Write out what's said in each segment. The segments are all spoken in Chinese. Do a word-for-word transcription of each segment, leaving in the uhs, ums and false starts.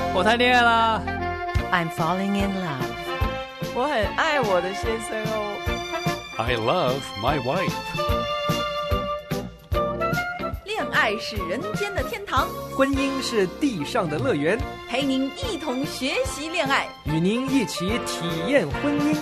我谈恋爱啦。 I'm falling in love. 我很爱我的先生哦。 I love my wife. 恋爱是人间的天堂， 婚姻是地上的乐园， 陪您一同学习恋爱， 与您一起体验婚姻。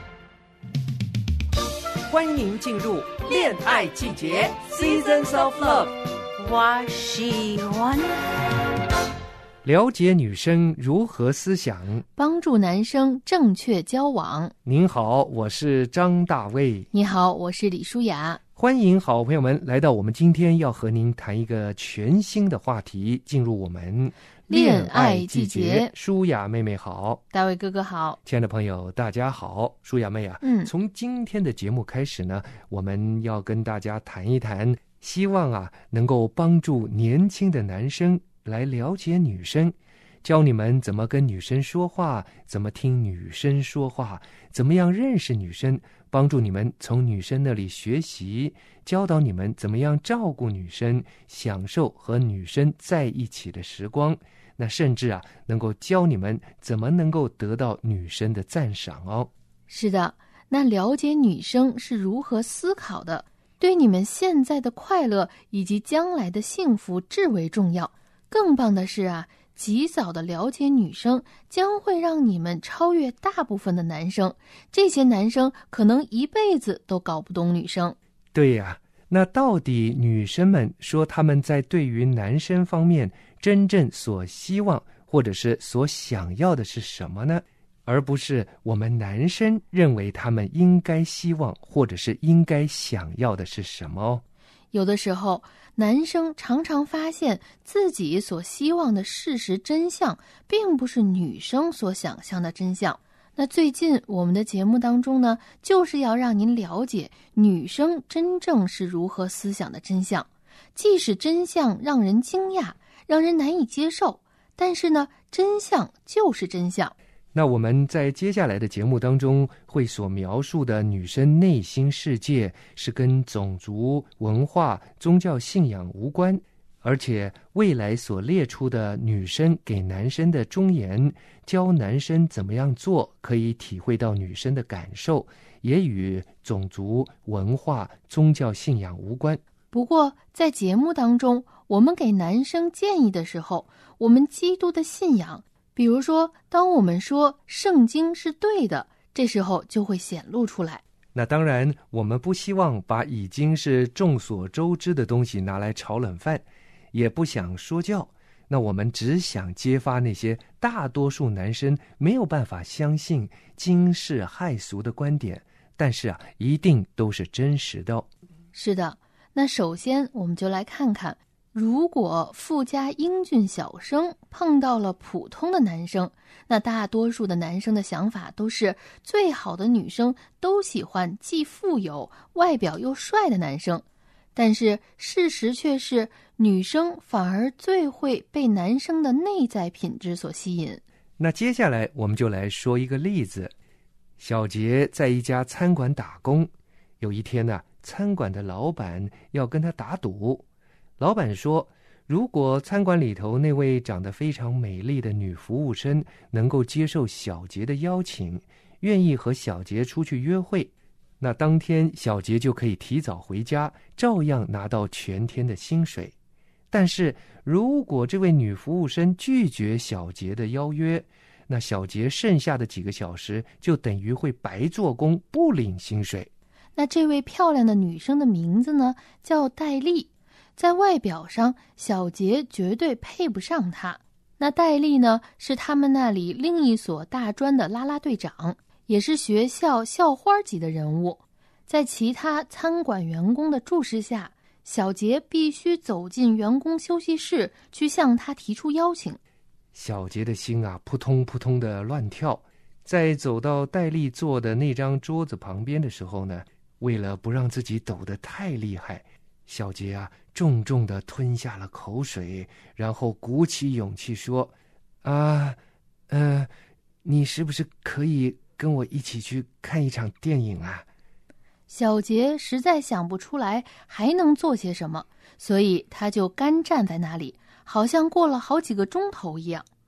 欢迎您进入恋爱季节 Seasons of Love。 我喜欢了解女生如何思想， 帮助男生正确交往。 您好，我是张大卫。 你好，我是李舒雅。 欢迎好朋友们来到我们今天要和您谈一个全新的话题，进入我们恋爱季节。 舒雅妹妹好。 大卫哥哥好。 亲爱的朋友大家好。舒雅妹啊， 嗯， 从今天的节目开始呢，我们要跟大家谈一谈，希望啊能够帮助年轻的男生来了解女生，教你们怎么跟女生说话，怎么听女生说话，怎么样认识女生，帮助你们从女生那里学习，教导你们怎么样照顾女生，享受和女生在一起的时光。那甚至啊能够教你们怎么能够得到女生的赞赏哦。 是的，那了解女生是如何思考的，对你们现在的快乐以及将来的幸福至为重要。更棒的是啊，及早的了解女生将会让你们超越大部分的男生，这些男生可能一辈子都搞不懂女生。 对呀，那到底女生们说他们在对于男生方面真正所希望或者是所想要的是什么呢？而不是我们男生认为他们应该希望或者是应该想要的是什么哦。 有的时候男生常常发现自己所希望的事实真相并不是女生所想象的真相。那最近我们的节目当中呢，就是要让您了解女生真正是如何思想的真相。即使真相让人惊讶，让人难以接受，但是呢，真相就是真相。 那我们在接下来的节目当中会所描述的女生内心世界是跟种族、文化、宗教信仰无关，而且未来所列出的女生给男生的忠言，教男生怎么样做可以体会到女生的感受，也与种族、文化、宗教信仰无关。 不过在节目当中，我们给男生建议的时候，我们基督的信仰，比如说当我们说圣经是对的，这时候就会显露出来。 那当然我们不希望把已经是众所周知的东西拿来炒冷饭，也不想说教，那我们只想揭发那些大多数男生没有办法相信惊世骇俗的观点，但是啊一定都是真实的哦。 是的，那首先我们就来看看，如果富家英俊小生碰到了普通的男生，那大多数的男生的想法都是最好的女生都喜欢既富有外表又帅的男生，但是事实却是女生反而最会被男生的内在品质所吸引。 那接下来我们就来说一个例子。小杰在一家餐馆打工，有一天呢、啊，餐馆的老板要跟他打赌。老板说，如果餐馆里头那位长得非常美丽的女服务生能够接受小杰的邀请，愿意和小杰出去约会，那当天小杰就可以提早回家，照样拿到全天的薪水。但是如果这位女服务生拒绝小杰的邀约，那小杰剩下的几个小时就等于会白做工，不领薪水。 那这位漂亮的女生的名字呢，叫戴丽。在外表上，小杰绝对配不上她。那戴丽呢，是他们那里另一所大专的啦啦队长，也是学校校花级的人物。在其他餐馆员工的注视下，小杰必须走进员工休息室去向他提出邀请。 小杰的心啊扑通扑通的乱跳。在走到戴丽坐的那张桌子旁边的时候呢，为了不让自己抖得太厉害，小杰啊重重地吞下了口水，然后鼓起勇气说，啊呃你是不是可以跟我一起去看一场电影啊？ 小杰实在想不出来还能做些什么，所以他就干站在那里，好像过了好几个钟头一样。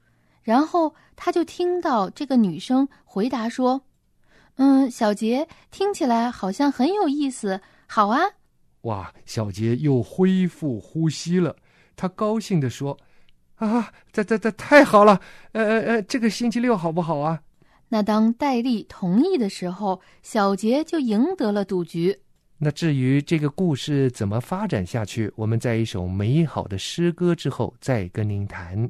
然后他就听到这个女生回答说：嗯，小杰，听起来好像很有意思，好啊。 哇，小杰又恢复呼吸了，他高兴地说：啊，这这这太好了，呃呃呃，这个星期六好不好啊？ 那当戴丽同意的时候，小杰就赢得了赌局。 那至于这个故事怎么发展下去，我们在一首美好的诗歌之后再跟您谈。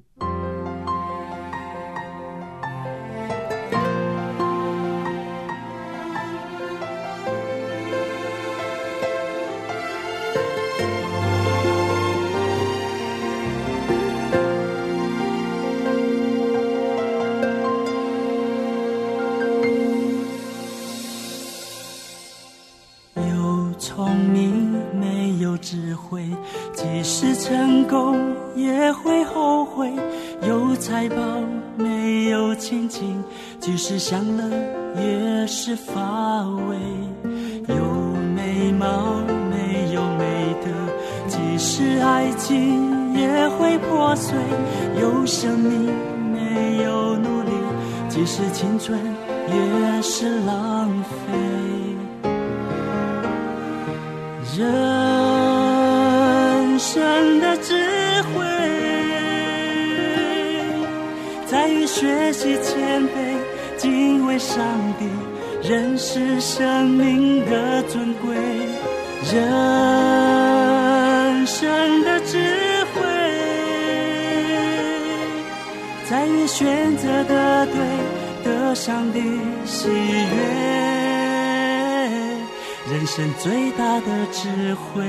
即使成功也会后悔，有财宝没有亲情，即使享乐也是乏味，有美貌没有美德，即使爱情也会破碎，有生命没有努力，即使青春也是浪费。人生的智慧在于学习谦卑，敬畏上帝，认识生命的尊贵。人生的智慧在于选择的对，得上帝喜悦，人生最大的智慧。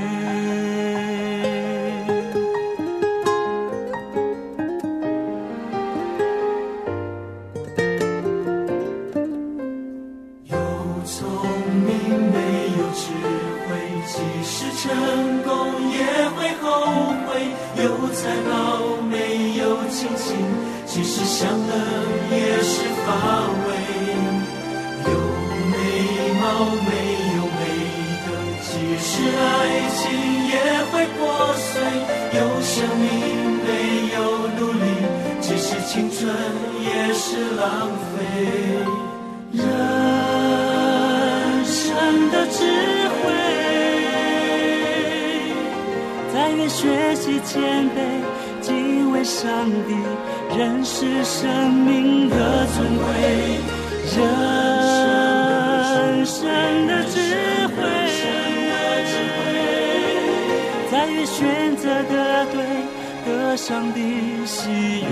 有聪明没有智慧，即使成功也会后悔，有才貌没有亲情，即使享乐也是乏味，有美貌没即使爱情也会破碎，有生命没有努力，即使青春也是浪费。人生的智慧在于学习谦卑，敬畏上帝，认识生命的尊贵。人生的智慧在于选择的对，得上帝喜悦，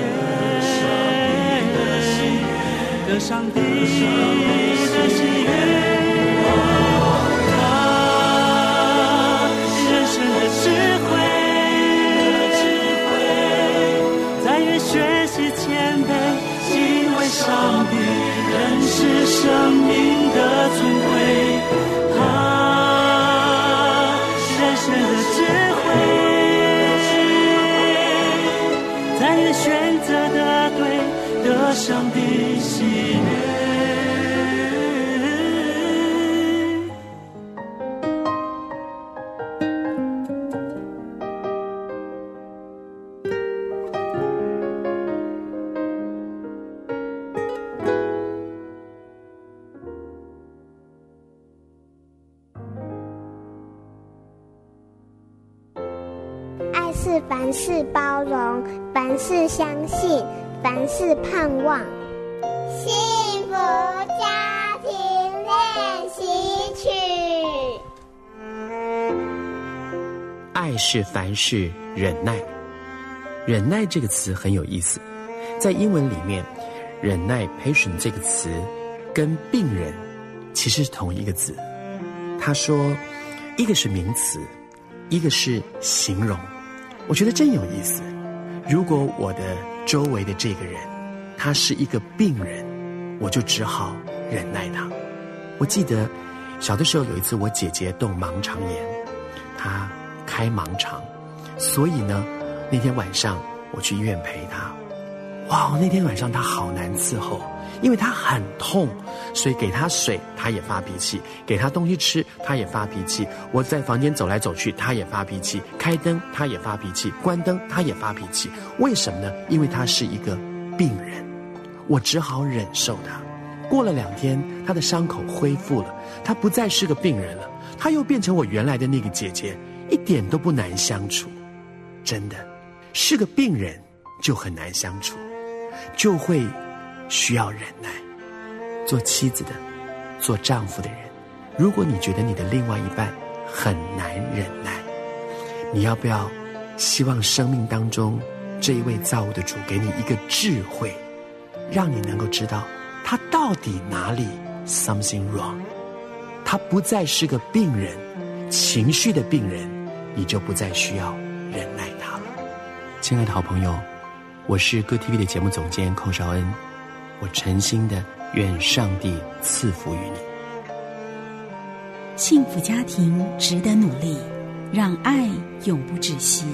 得上帝的喜悦。啊，人生的智慧在于学习谦卑，敬畏上帝，认识生命的尊贵。啊，人生的智慧在于选择的对，得上帝喜悦。 爱是凡事包容，凡事相信，凡事盼望。幸福家庭练习曲。 爱是凡事忍耐。忍耐这个词很有意思，在英文里面，忍耐 patient 这个词跟病人其实是同一个字。他说，一个是名词，一个是形容。我觉得真有意思。如果我的周围的这个人他是一个病人，我就只好忍耐他。我记得小的时候有一次，我姐姐动盲肠炎，她开盲肠，所以呢那天晚上我去医院陪她。哇，那天晚上她好难伺候，因为她很痛，所以给她水她也发脾气，给她东西吃她也发脾气，我在房间走来走去她也发脾气，开灯她也发脾气，关灯她也发脾气。为什么呢？因为她是一个病人，我只好忍受他。过了两天，他的伤口恢复了，他不再是个病人了，他又变成我原来的那个姐姐，一点都不难相处。真的，是个病人就很难相处，就会需要忍耐。做妻子的，做丈夫的人，如果你觉得你的另外一半很难忍耐，你要不要希望生命当中这一位造物的主给你一个智慧，让你能够知道他到底哪里 something wrong， 他不再是个病人，情绪的病人，你就不再需要忍耐他了。亲爱的好朋友，我是Good T V的节目总监寇绍恩，我诚心的愿上帝赐福于你。 幸福家庭值得努力，让爱永不止息。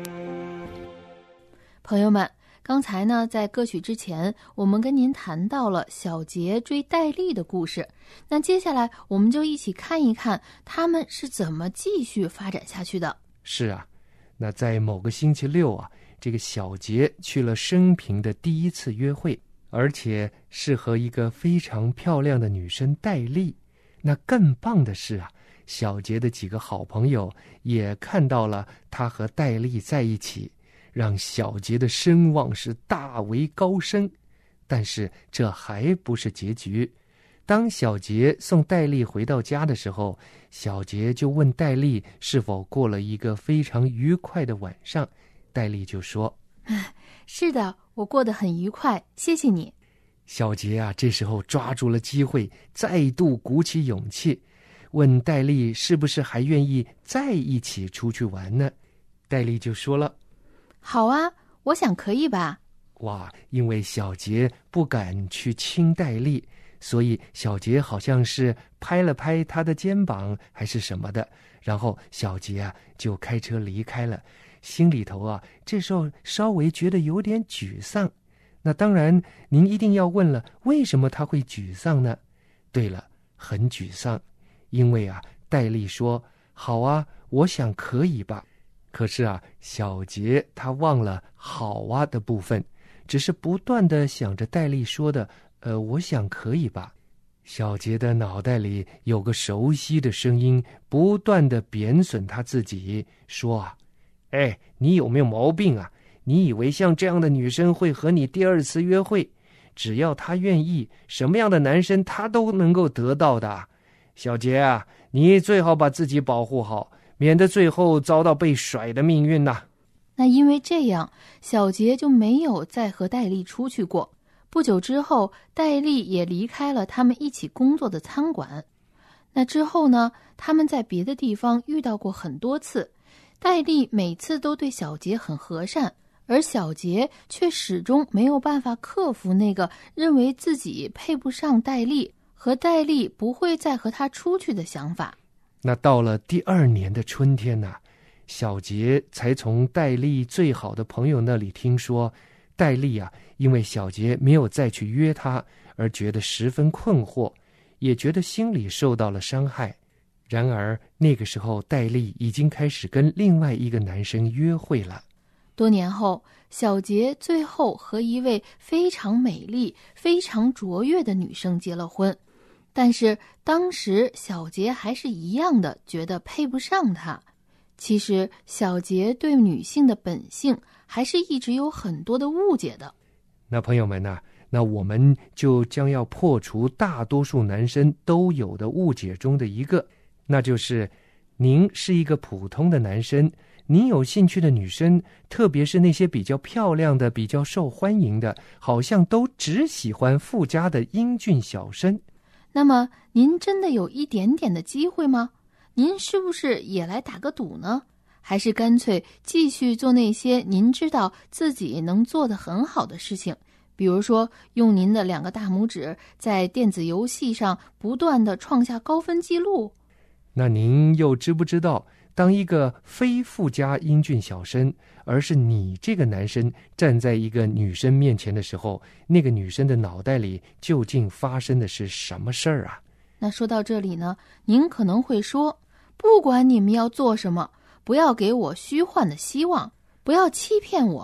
朋友们，刚才呢，在歌曲之前，我们跟您谈到了小杰追戴丽的故事。那接下来，我们就一起看一看他们是怎么继续发展下去的。 是啊，那在某个星期六啊，这个小杰去了生平的第一次约会，而且是和一个非常漂亮的女生戴丽。那更棒的是啊，小杰的几个好朋友也看到了他和戴丽在一起，让小杰的声望是大为高升。但是这还不是结局。当小杰送戴丽回到家的时候，小杰就问戴丽是否过了一个非常愉快的晚上。戴丽就说： 是的，我过得很愉快，谢谢你。 小杰啊，这时候抓住了机会，再度鼓起勇气，问戴丽是不是还愿意再一起出去玩呢？戴丽就说了： 好啊，我想可以吧。 哇，因为小杰不敢去亲戴丽，所以小杰好像是拍了拍他的肩膀还是什么的，然后小杰啊就开车离开了。心里头啊这时候稍微觉得有点沮丧。那当然您一定要问了，为什么他会沮丧呢？对了，很沮丧，因为啊戴丽说：好啊，我想可以吧。可是啊小杰他忘了好啊的部分，只是不断地想着戴丽说的呃，我想可以吧。小杰的脑袋里有个熟悉的声音不断地贬损他自己，说啊，哎，你有没有毛病啊？你以为像这样的女生会和你第二次约会？只要她愿意，什么样的男生她都能够得到的。小杰啊，你最好把自己保护好，免得最后遭到被甩的命运呐。 那因为这样，小杰就没有再和戴丽出去过。不久之后，戴丽也离开了他们一起工作的餐馆。那之后呢，他们在别的地方遇到过很多次，戴丽每次都对小杰很和善，而小杰却始终没有办法克服那个认为自己配不上戴丽，和戴丽不会再和他出去的想法。 那到了第二年的春天呢、啊，小杰才从戴丽最好的朋友那里听说，戴丽啊，因为小杰没有再去约她，而觉得十分困惑，也觉得心里受到了伤害。然而那个时候，戴丽已经开始跟另外一个男生约会了。 多年后，小杰最后和一位非常美丽、非常卓越的女生结了婚，但是当时小杰还是一样的觉得配不上她。其实小杰对女性的本性还是一直有很多的误解的。 那朋友们呢、啊，那我们就将要破除大多数男生都有的误解中的一个，那就是您是一个普通的男生，您有兴趣的女生，特别是那些比较漂亮的、比较受欢迎的，好像都只喜欢富家的英俊小生。 那么您真的有一点点的机会吗？您是不是也来打个赌呢？还是干脆继续做那些您知道自己能做得很好的事情，比如说用您的两个大拇指在电子游戏上不断地创下高分记录？ 那您又知不知道，当一个非富家英俊小生，而是你这个男生站在一个女生面前的时候，那个女生的脑袋里究竟发生的是什么事儿啊？ 那说到这里呢，您可能会说，不管你们要做什么，不要给我虚幻的希望，不要欺骗我，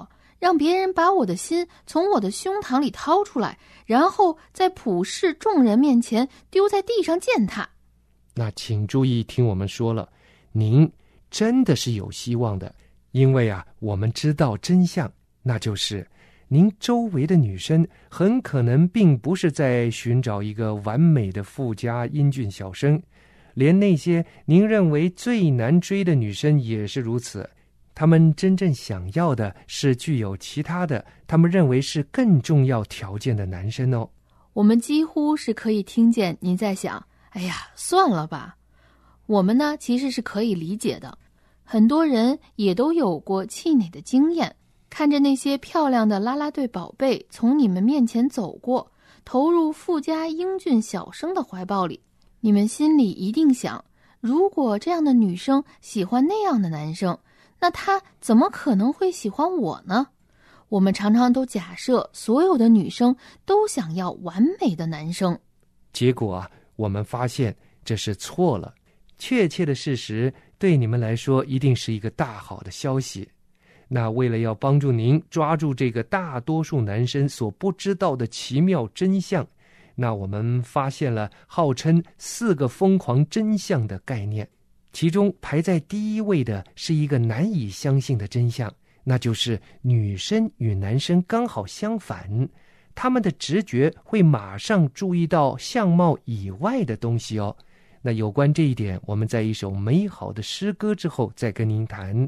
让别人把我的心从我的胸膛里掏出来，然后在普世众人面前丢在地上践踏。 那请注意听我们说了，您真的是有希望的，因为啊，我们知道真相，那就是您周围的女生很可能并不是在寻找一个完美的富家英俊小生，连那些您认为最难追的女生也是如此。她们真正想要的是具有其他的，她们认为是更重要条件的男生哦。 我们几乎是可以听见您在想，哎呀，算了吧。我们呢，其实是可以理解的。很多人也都有过气馁的经验，看着那些漂亮的啦啦队宝贝从你们面前走过，投入富家英俊小生的怀抱里，你们心里一定想，如果这样的女生喜欢那样的男生，那她怎么可能会喜欢我呢？我们常常都假设所有的女生都想要完美的男生， 结果啊，我们发现这是错了。确切的事实对你们来说一定是一个大好的消息。那为了要帮助您抓住这个大多数男生所不知道的奇妙真相，那我们发现了号称四个疯狂真相的概念，其中排在第一位的是一个难以相信的真相，那就是女生与男生刚好相反，他们的直觉会马上注意到相貌以外的东西哦。那有关这一点，我们在一首美好的诗歌之后再跟您谈。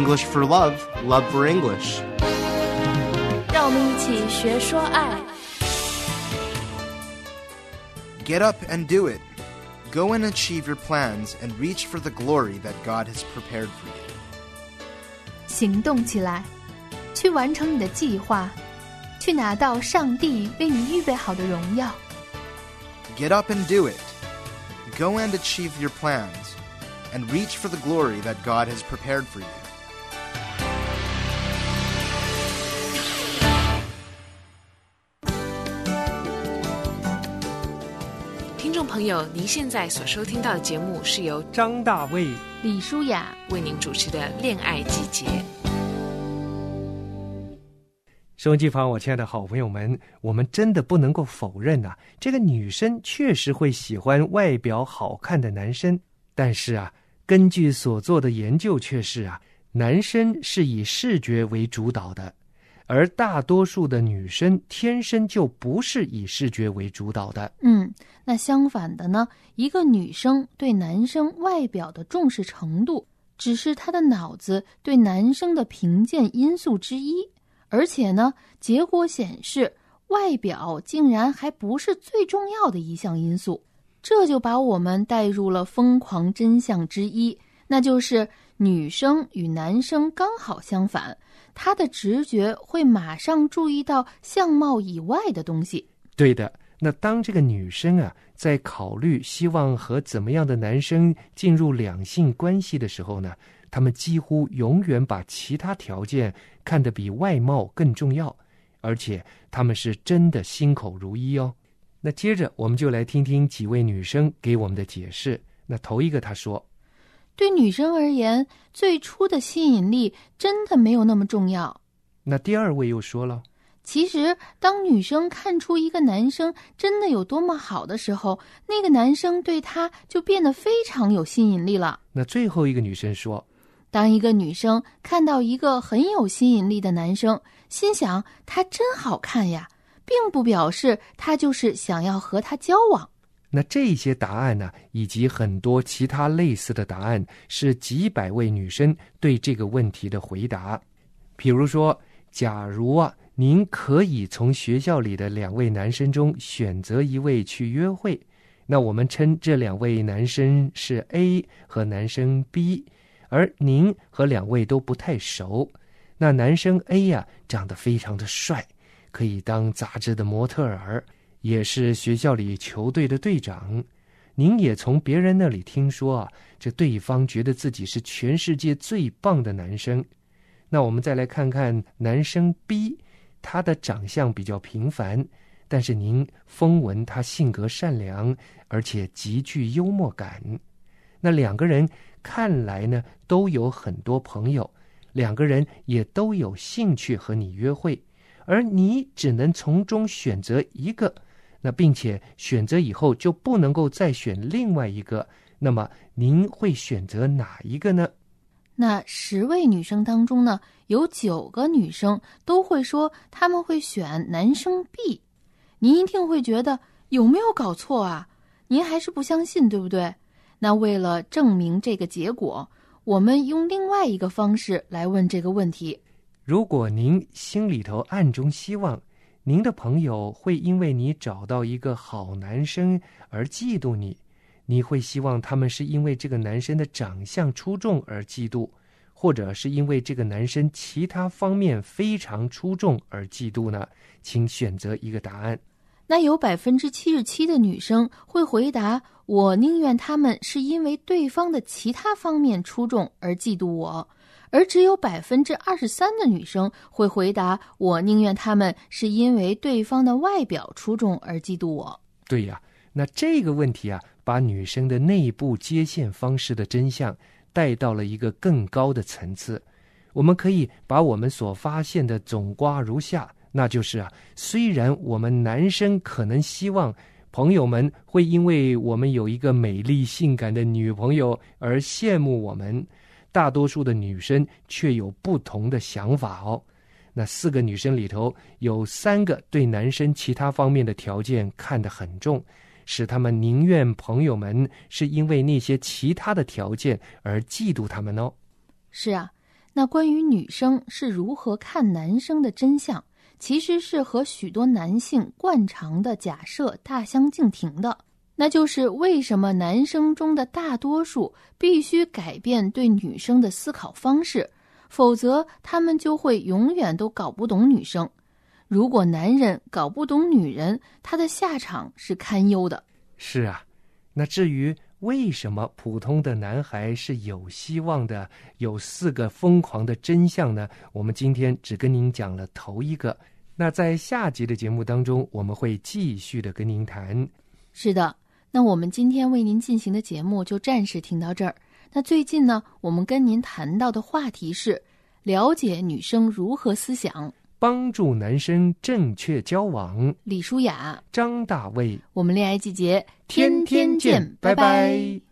English for love, love for English. 让我们一起学说爱。 Get up and do it. Go and achieve your plans and reach for the glory that God has prepared for you. 行动起来，去完成你的计划，去拿到上帝为你预备好的荣耀。 Get up and do it. Go and achieve your plans and reach for the glory that God has prepared for you. 听众朋友，您现在所收听到的节目是由张大卫、 李舒雅为您主持的《恋爱季节》。 收音机旁，我亲爱的好朋友们，我们真的不能够否认啊，这个女生确实会喜欢外表好看的男生，但是啊，根据所做的研究却是啊，男生是以视觉为主导的，而大多数的女生天生就不是以视觉为主导的。 嗯，那相反的呢，一个女生对男生外表的重视程度，只是她的脑子对男生的评鉴因素之一。而且呢，结果显示，外表竟然还不是最重要的一项因素。这就把我们带入了疯狂真相之一，那就是女生与男生刚好相反，她的直觉会马上注意到相貌以外的东西。 对的，那当这个女生啊，在考虑希望和怎么样的男生进入两性关系的时候呢，他们几乎永远把其他条件看得比外貌更重要，而且他们是真的心口如一哦。那接着我们就来听听几位女生给我们的解释。那头一个她说， 对女生而言，最初的吸引力真的没有那么重要。 那第二位又说了， 其实当女生看出一个男生真的有多么好的时候，那个男生对她就变得非常有吸引力了。 那最后一个女生说， 当一个女生看到一个很有吸引力的男生，心想他真好看呀，并不表示他就是想要和他交往。 那这些答案呢，以及很多其他类似的答案，是几百位女生对这个问题的回答。比如说，假如啊，您可以从学校里的两位男生中选择一位去约会，那我们称这两位男生是 A 和男生 B，而您和两位都不太熟。那男生 A 呀、啊，长得非常的帅，可以当杂志的模特儿，也是学校里球队的队长。您也从别人那里听说啊，这对方觉得自己是全世界最棒的男生。那我们再来看看男生 B， 他的长相比较平凡，但是您风闻他性格善良，而且极具幽默感。那两个人看来呢，都有很多朋友，两个人也都有兴趣和你约会，而你只能从中选择一个，那并且选择以后就不能够再选另外一个，那么您会选择哪一个呢？ 那十位女生当中呢，有九个女生都会说她们会选男生 B。 您一定会觉得有没有搞错啊？您还是不相信，对不对？那为了证明这个结果，我们用另外一个方式来问这个问题。 如果您心里头暗中希望您的朋友会因为你找到一个好男生而嫉妒你，你会希望他们是因为这个男生的长相出众而嫉妒，或者是因为这个男生其他方面非常出众而嫉妒呢？请选择一个答案。 那有百分之七十七的女生会回答，我宁愿他们是因为对方的其他方面出众而嫉妒我，而只有百分之二十三的女生会回答，我宁愿他们是因为对方的外表出众而嫉妒我。 对呀，那这个问题啊，把女生的内部接线方式的真相带到了一个更高的层次。我们可以把我们所发现的总括如下，那就是啊，虽然我们男生可能希望朋友们会因为我们有一个美丽性感的女朋友而羡慕我们，大多数的女生却有不同的想法哦。那四个女生里头有三个对男生其他方面的条件看得很重，使他们宁愿朋友们是因为那些其他的条件而嫉妒他们哦。 是啊， 那关于女生是如何看男生的真相，其实是和许多男性惯常的假设大相径庭的。那就是为什么男生中的大多数必须改变对女生的思考方式，否则他们就会永远都搞不懂女生。如果男人搞不懂女人，他的下场是堪忧的。 是啊，那至于为什么普通的男孩是有希望的，有四个疯狂的真相呢？我们今天只跟您讲了头一个，那在下集的节目当中，我们会继续的跟您谈。 是的，那我们今天为您进行的节目就暂时听到这儿。那最近呢，我们跟您谈到的话题是了解女生如何思想， 帮助男生正确交往。 李舒雅、 张大卫， 我们恋爱季节天天见，拜拜。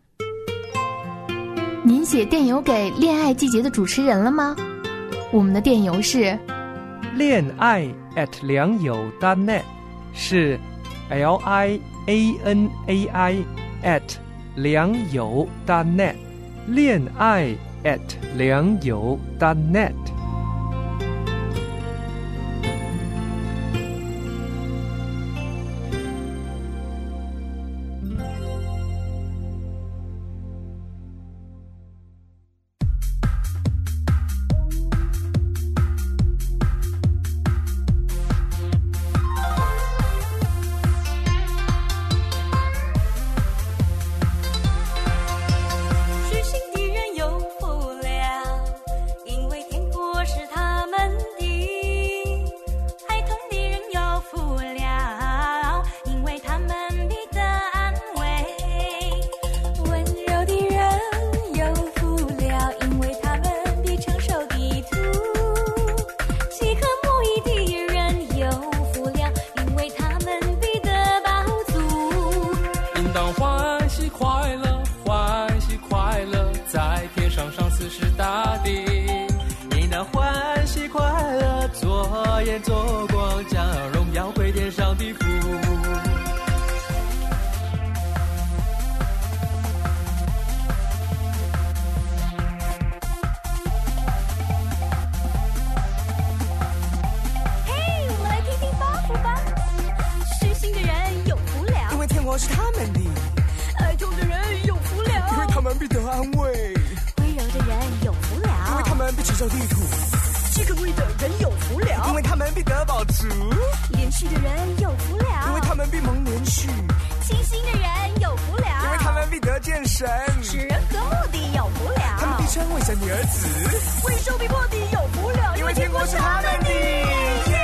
您写电邮给恋爱季节的主持人了吗？我们的电邮是恋爱 at 良友 dot net， 是 L I A N A I at 良友 dot net， 恋爱 at 良友 dot net。 做光，将荣耀归天上的父。 嘿，我们来听听八福吧。虚心的人有福了， 因为天国是他们的； 爱痛的人有福了， 因为他们必得安慰； 温柔的人有福了， 因为他们必承受地土。 饥渴慕义的人有福了， 因为他们必得饱足； 连续的人有福了， 因为他们必蒙连续； 清心的人有福了， 因为他们必得见神； 使人和睦的有福了， 他们必称为神的儿子； 为受逼迫的有福了， 因为天国是他们的。